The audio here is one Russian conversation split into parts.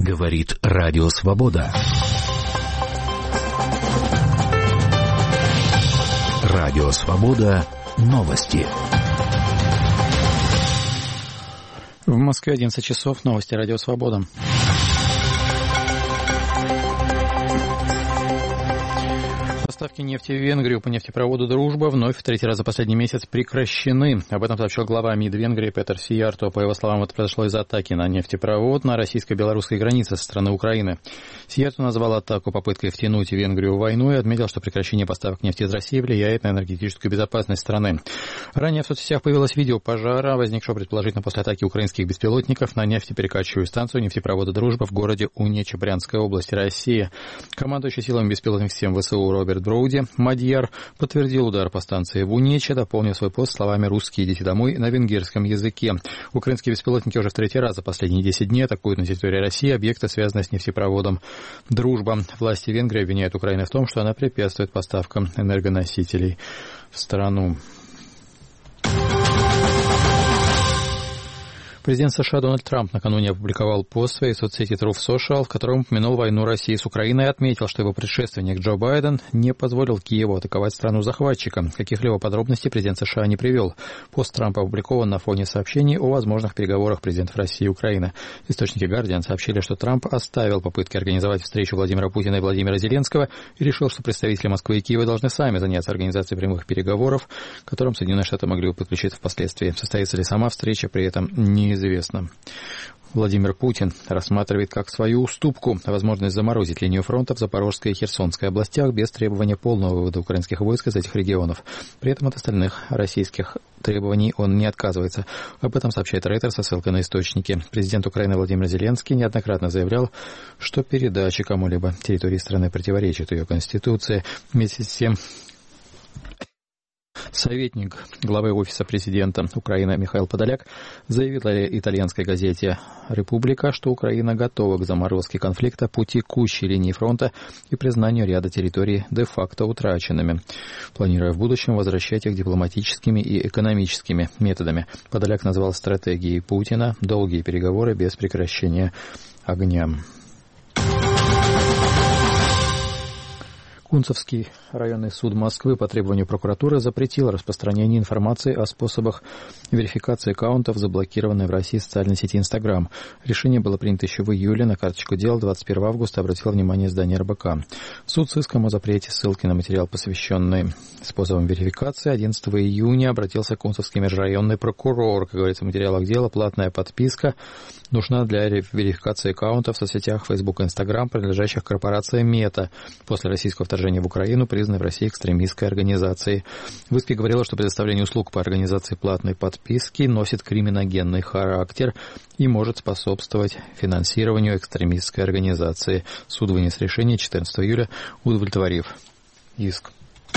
Говорит Радио Свобода. Радио Свобода. Новости. В Москве 11 часов. Новости Радио Свобода. Поставки нефти в Венгрию по нефтепроводу «Дружба» вновь в третий раз за последний месяц прекращены. Об этом сообщил глава МИД Венгрии Петер Сиярто. По его словам, это произошло из-за атаки на нефтепровод на российско-белорусской границе со стороны Украины. Сиярто назвал атаку попыткой втянуть Венгрию в войну и отметил, что прекращение поставок нефти из России влияет на энергетическую безопасность страны. Ранее в соцсетях появилось видео пожара, возникшего предположительно после атаки украинских беспилотников на нефтеперекачивающую станцию нефтепровода «Дружба» в городе Унече Брянской области, Россия. Командующий силами беспилотных систем ВСУ Роберт Броуди Мадьяр подтвердил удар по станции в Унече, дополнив свой пост словами «Русские, идите домой» на венгерском языке. Украинские беспилотники уже в третий раз за последние 10 дней атакуют на территории России объекты, связанные с нефтепроводом «Дружба». Власти Венгрии обвиняют Украину в том, что она препятствует поставкам энергоносителей в страну. Президент США Дональд Трамп накануне опубликовал пост в своей соцсети Truth Social, в котором упомянул войну России с Украиной и отметил, что его предшественник Джо Байден не позволил Киеву атаковать страну-захватчика. Каких-либо подробностей президент США не привел. Пост Трампа опубликован на фоне сообщений о возможных переговорах президентов России и Украины. Источники Guardian сообщили, что Трамп оставил попытки организовать встречу Владимира Путина и Владимира Зеленского и решил, что представители Москвы и Киева должны сами заняться организацией прямых переговоров, к которым Соединенные Штаты могли бы подключиться впоследствии. Состоится ли сама встреча, при этом неизвестно. Владимир Путин рассматривает как свою уступку возможность заморозить линию фронта в Запорожской и Херсонской областях без требования полного вывода украинских войск из этих регионов. При этом от остальных российских требований он не отказывается. Об этом сообщает Рейтер со ссылкой на источники. Президент Украины Владимир Зеленский неоднократно заявлял, что передача кому-либо территории страны противоречит ее конституции. Вместе с тем, советник главы Офиса президента Украины Михаил Подоляк заявил итальянской газете «Република», что Украина готова к заморозке конфликта по текущей линии фронта и признанию ряда территорий де-факто утраченными, планируя в будущем возвращать их дипломатическими и экономическими методами. Подоляк назвал стратегией Путина долгие переговоры без прекращения огня. Кунцевский районный суд Москвы по требованию прокуратуры запретил распространение информации о способах верификации аккаунтов, заблокированной в России социальной сети Instagram. Решение было принято еще в июле. На карточку дел 21 августа обратило внимание издание РБК. Суд с иском о запрете ссылки на материал, посвященный способам верификации, 11 июня обратился Кунцевский межрайонный прокурор. Как говорится в материалах дела, платная подписка нужна для верификации аккаунтов в соцсетях Facebook и Instagram, принадлежащих корпорации Мета, после российского вторжения в Украину, признанной в России экстремистской организацией. В иске говорилось, что предоставление услуг по организации платной подписки носит криминогенный характер и может способствовать финансированию экстремистской организации. Суд вынес решение 14 июля, удовлетворив иск.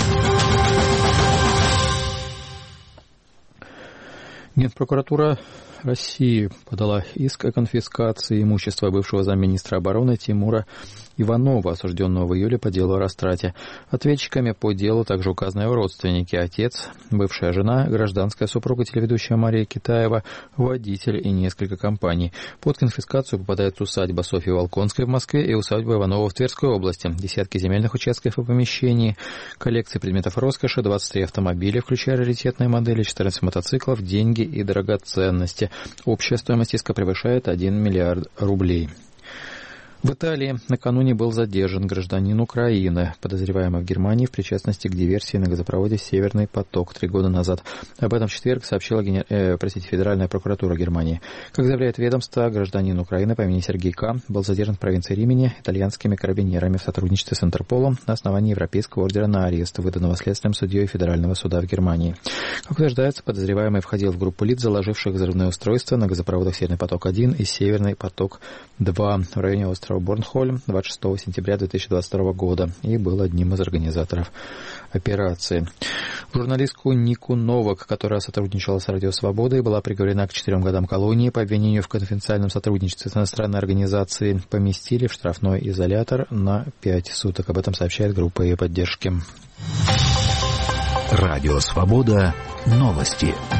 Генпрокуратура России подала иск о конфискации имущества бывшего замминистра обороны Тимура Иванова, осужденного в июле по делу о растрате. Ответчиками по делу также указаны его родственники: отец, бывшая жена, гражданская супруга телеведущая Мария Китаева, водитель и несколько компаний. Под конфискацию попадают усадьба Софьи Волконской в Москве и усадьба Иванова в Тверской области, десятки земельных участков и помещений, коллекции предметов роскоши, 23 автомобиля, включая раритетные модели, 14 мотоциклов, деньги и драгоценности. Общая стоимость иска превышает 1 миллиард рублей. В Италии накануне был задержан гражданин Украины, подозреваемый в Германии в причастности к диверсии на газопроводе «Северный поток» 3 года назад. Об этом в четверг сообщила Федеральная прокуратура Германии. Как заявляет ведомство, гражданин Украины по имени Сергей К. был задержан в провинции Римини итальянскими карабинерами в сотрудничестве с Интерполом на основании Европейского ордера на арест, выданного следственным судьей Федерального суда в Германии. Как утверждается, подозреваемый входил в группу лиц, заложивших взрывное устройство на газопроводах «Северный поток-1» и «Северный поток-2» в районе острова Борнхольм 26 сентября 2022 года и был одним из организаторов операции. Журналистку Нику Новак, которая сотрудничала с Радио Свобода и была приговорена к 4 годам колонии по обвинению в конфиденциальном сотрудничестве с иностранной организацией, поместили в штрафной изолятор на 5 суток. Об этом сообщает группа ее поддержки. Радио Свобода. Новости.